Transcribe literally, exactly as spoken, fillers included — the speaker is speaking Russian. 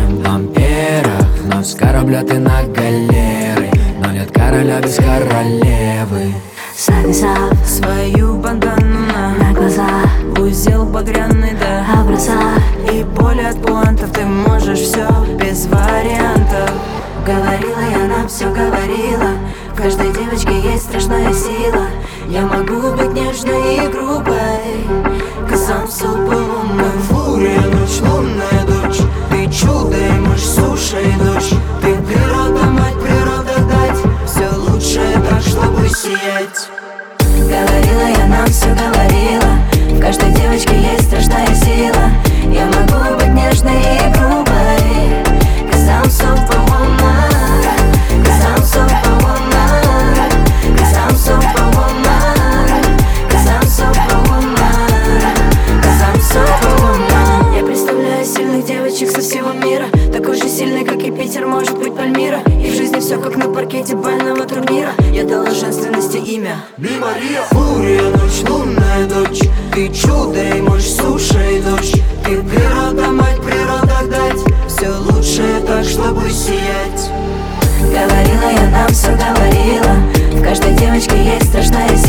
амперах. Но с корабля ты на галеры, но нет короля без королевы. Завязав свою бандану на, на глаза, в узел багряный до образа. И боль от пуантов, ты можешь все без вариантов. Говорила я, нам все говорила. В каждой девочке есть страшная сила. Я могу быть нежной и грубой, cause I'm superwoman. Фурия, ночь, лунная дочь, ты чудо и мышь, суша и дождь. Ты природа, мать, природа дать все лучшее так, чтобы сиять. Говорила я, нам все говорила. В каждой девочке есть страшная сила. Я могу быть нежной и грубой, cause I'm superwoman, cause I'm superwoman, cause I'm superwoman, cause I'm superwoman, cause I'm superwoman. Я представляю сильных девочек со всего мира, такой же сильный, как и Питер, может быть Пальмира. И в жизни все как на паркете бального турнира. Я дала женственности имя Би Мария. Фурия, ночь, лунная дочь, ты чудо и мощь, суша и дождь. Ты природа, мать, природа дать все лучшее так, чтобы сиять. Говорила я, нам все говорила. В каждой девочке есть страшная сила.